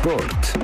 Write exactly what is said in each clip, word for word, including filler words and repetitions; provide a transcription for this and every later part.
Sport.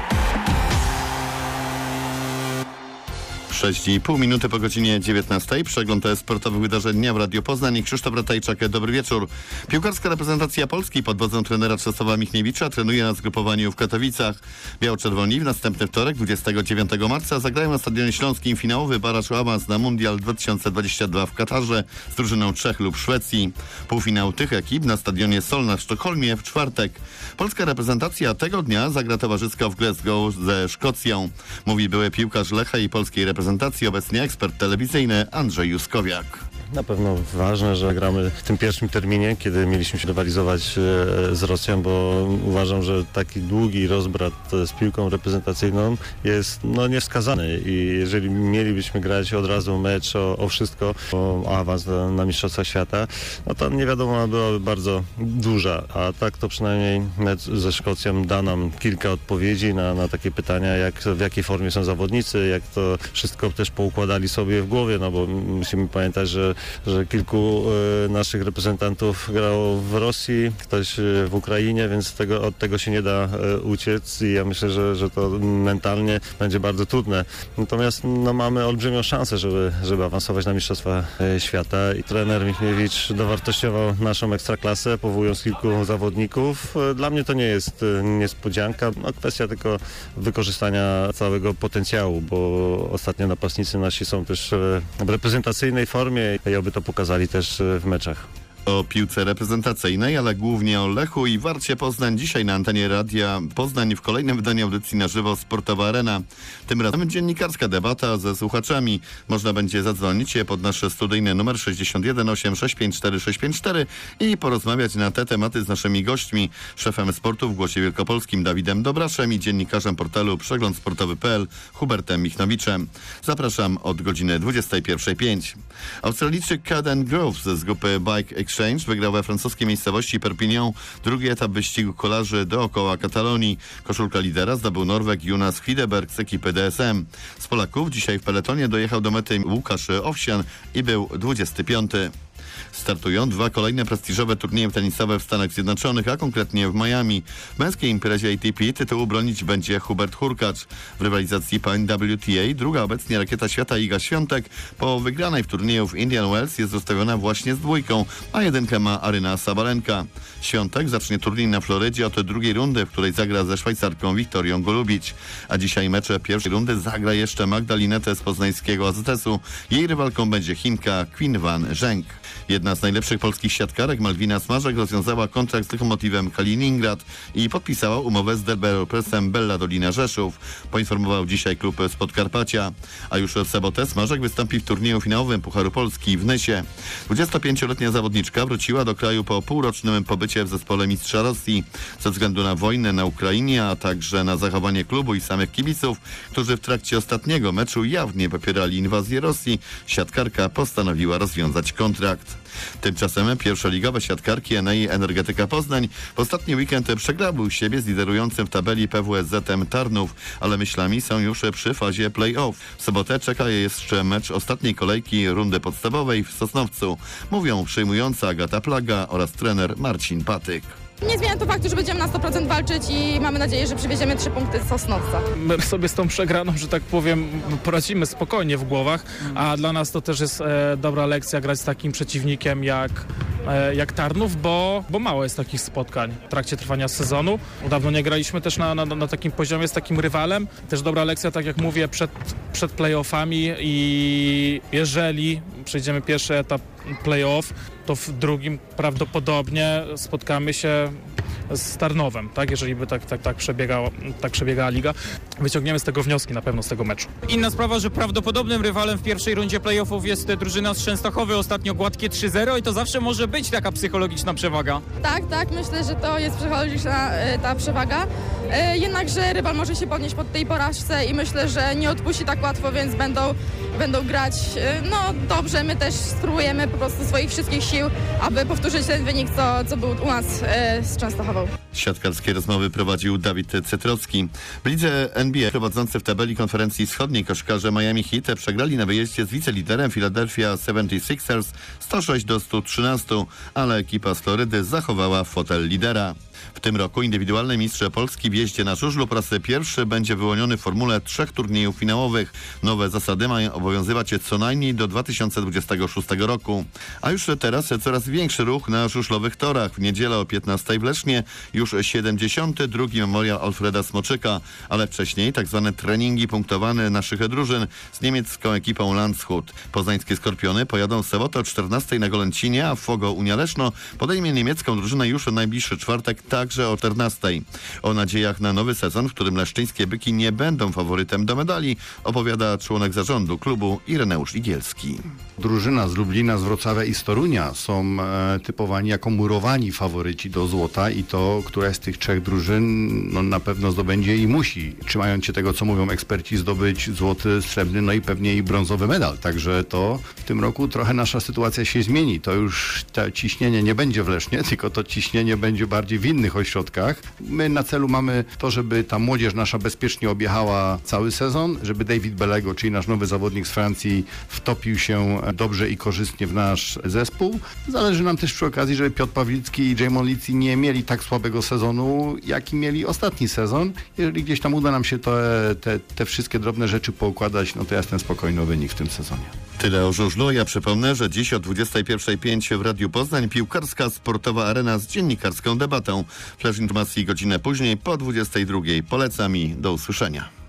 sześć i pół minuty po godzinie dziewiętnastej. Przegląd sportowych wydarzeń dnia w Radiu Poznań. Krzysztof Ratajczak, dobry wieczór. Piłkarska reprezentacja Polski pod wodzą trenera Czesława Michniewicza trenuje na zgrupowaniu w Katowicach. Biało-czerwoni w następny wtorek, dwudziestego dziewiątego marca, zagrają na Stadionie Śląskim finałowy baraż o awans na Mundial dwa tysiące dwudziesty drugi w Katarze z drużyną Czech lub Szwecji. Półfinał tych ekip na Stadionie Solna w Sztokholmie w czwartek. Polska reprezentacja tego dnia zagra towarzysko w Glasgow ze Szkocją. Mówi były piłkarz Lecha i polskiej reprezentacji, obecnie ekspert telewizyjny Andrzej Juskowiak. Na pewno ważne, że gramy w tym pierwszym terminie, kiedy mieliśmy się rywalizować z Rosją, bo uważam, że taki długi rozbrat z piłką reprezentacyjną jest no, niewskazany i jeżeli mielibyśmy grać od razu mecz o, o wszystko, o awans na, na Mistrzostwa Świata, no to nie wiadomo, byłaby bardzo duża, a tak to przynajmniej mecz ze Szkocją da nam kilka odpowiedzi na, na takie pytania, jak, w jakiej formie są zawodnicy, jak to wszystko też poukładali sobie w głowie, no bo musimy pamiętać, że że kilku y, naszych reprezentantów grało w Rosji, ktoś y, w Ukrainie, więc tego, od tego się nie da y, uciec i ja myślę, że, że to mentalnie będzie bardzo trudne. Natomiast no, mamy olbrzymią szansę, żeby, żeby awansować na Mistrzostwa y, Świata i trener Michniewicz dowartościował naszą ekstraklasę, powołując kilku zawodników. Y, dla mnie to nie jest y, niespodzianka, no, kwestia tylko wykorzystania całego potencjału, bo ostatnio napastnicy nasi są też y, w reprezentacyjnej formie i oby to pokazali też w meczach. O piłce reprezentacyjnej, ale głównie o Lechu i Warcie Poznań dzisiaj na antenie Radia Poznań w kolejnym wydaniu audycji na żywo Sportowa Arena. Tym razem dziennikarska debata ze słuchaczami. Można będzie zadzwonić pod nasz studyjny numer sześćdziesiąt jeden osiem sześć pięć cztery sześć pięć cztery i porozmawiać na te tematy z naszymi gośćmi, szefem sportu w Głosie Wielkopolskim Dawidem Dobraszem i dziennikarzem portalu przegląd sportowy kropka p l Hubertem Michnowiczem. Zapraszam od godziny dwudziestej pierwszej pięć. Australijczyk Caden Groves z grupy Bike Exchange wygrał we francuskiej miejscowości Perpignan drugi etap wyścigu kolarzy dookoła Katalonii. Koszulkę lidera zdobył Norweg Jonas Hwideberg z ekipy D S M. Z Polaków dzisiaj w peletonie dojechał do mety Łukasz Owsian i był dwudziesty piąty. Startują dwa kolejne prestiżowe turnieje tenisowe w Stanach Zjednoczonych, a konkretnie w Miami. W męskiej imprezie A T P tytułu bronić będzie Hubert Hurkacz. W rywalizacji pań W T A druga obecnie rakieta świata Iga Świątek po wygranej w turnieju w Indian Wells jest zostawiona właśnie z dwójką, a jedynkę ma Aryna Sabalenka. Świątek zacznie turniej na Florydzie od drugiej rundy, w której zagra ze Szwajcarką Wiktorią Golubić. A dzisiaj mecze pierwszej rundy zagra jeszcze Magdalinetę z poznańskiego A Z S-u. Jej rywalką będzie Chinka Qin Van Zheng. Jedna z najlepszych polskich siatkarek, Malwina Smarzek, rozwiązała kontrakt z Lokomotywem Kaliningrad i podpisała umowę z Developersem Bella Dolina Rzeszów. Poinformował dzisiaj klub z Podkarpacia. A już w sobotę Smarzek wystąpi w turnieju finałowym Pucharu Polski w Nysie. dwudziestopięcioletnia zawodniczka wróciła do kraju po półrocznym pobycie w zespole mistrza Rosji. Ze względu na wojnę na Ukrainie, a także na zachowanie klubu i samych kibiców, którzy w trakcie ostatniego meczu jawnie popierali inwazję Rosji, siatkarka postanowiła rozwiązać kontrakt. Tymczasem pierwszoligowe siatkarki N A I Energetyka Poznań w ostatni weekend przegrały u siebie z liderującym w tabeli P W S Z-em Tarnów, ale myślami są już przy fazie play-off. W sobotę czeka je jeszcze mecz ostatniej kolejki rundy podstawowej w Sosnowcu. Mówią przyjmująca Agata Plaga oraz trener Marcin Patyk. Nie zmienia to faktu, że będziemy na sto procent walczyć i mamy nadzieję, że przywieziemy trzy punkty z Sosnowca. My sobie z tą przegraną, że tak powiem, poradzimy spokojnie w głowach, a dla nas to też jest e, dobra lekcja grać z takim przeciwnikiem jak, e, jak Tarnów, bo, bo mało jest takich spotkań w trakcie trwania sezonu. Dawno nie graliśmy też na, na, na takim poziomie z takim rywalem. Też dobra lekcja, tak jak mówię, przed, przed play-offami i jeżeli przejdziemy pierwszy etap play-off, to w drugim prawdopodobnie spotkamy się z Tarnowem, tak? Jeżeli by tak, tak, tak, przebiegała, tak przebiegała liga. Wyciągniemy z tego wnioski na pewno z tego meczu. Inna sprawa, że prawdopodobnym rywalem w pierwszej rundzie playoffów jest drużyna z Częstochowy, ostatnio gładkie trzy zero i to zawsze może być taka psychologiczna przewaga. Tak, tak, myślę, że to jest psychologiczna ta przewaga. Jednakże rywal może się podnieść pod tej porażce i myślę, że nie odpuści tak łatwo, więc będą, będą grać no dobrze. My też spróbujemy po prostu swoich wszystkich sił, aby powtórzyć ten wynik, co, co był u nas z Częstochową. Siatkarskie rozmowy prowadził Dawid Cytrocki. W lidze N B A prowadzący w tabeli konferencji wschodniej koszykarze Miami Heat przegrali na wyjeździe z wiceliderem Philadelphia seventy-sixers sto sześć do stu trzynastu, ale ekipa z Florydy zachowała fotel lidera. W tym roku indywidualny mistrz Polski w jeździe na żużlu po raz pierwszy będzie wyłoniony w formule trzech turniejów finałowych. Nowe zasady mają obowiązywać co najmniej do dwa tysiące dwudziestego szóstego roku. A już teraz coraz większy ruch na żużlowych torach. W niedzielę o piętnastej w Lesznie już siedemdziesiąty drugi memoriał Alfreda Smoczyka, ale wcześniej tak zwane treningi punktowane naszych drużyn z niemiecką ekipą Landshut. Poznańskie Skorpiony pojadą w sobotę o czternastej na Golęcinie, a Fogo Unia Leszno podejmie niemiecką drużynę już w najbliższy czwartek, także o czternastej. O nadziejach na nowy sezon, w którym leszczyńskie byki nie będą faworytem do medali, opowiada członek zarządu klubu Ireneusz Igielski. Drużyna z Lublina, z Wrocławia i z Torunia są e, typowani jako murowani faworyci do złota i to, któraś z tych trzech drużyn no, na pewno zdobędzie i musi, trzymając się tego, co mówią eksperci, zdobyć złoty, srebrny, no i pewnie i brązowy medal. Także to w tym roku trochę nasza sytuacja się zmieni. To już to ciśnienie nie będzie w Lesznie, tylko to ciśnienie będzie bardziej w innych ośrodkach. My na celu mamy to, żeby ta młodzież nasza bezpiecznie objechała cały sezon, żeby David Belego, czyli nasz nowy zawodnik z Francji, wtopił się dobrze i korzystnie w nasz zespół. Zależy nam też przy okazji, żeby Piotr Pawlicki i Jamon Lici nie mieli tak słabego sezonu, jaki mieli ostatni sezon. Jeżeli gdzieś tam uda nam się te, te, te wszystkie drobne rzeczy poukładać, no to ja jestem spokojny o wynik w tym sezonie. Tyle o żużlu. Ja przypomnę, że dziś o dwudziestej pierwszej pięć w Radiu Poznań piłkarska sportowa arena z dziennikarską debatą. Flash informacji godzinę później po dwudziestej drugiej. Polecam i do usłyszenia.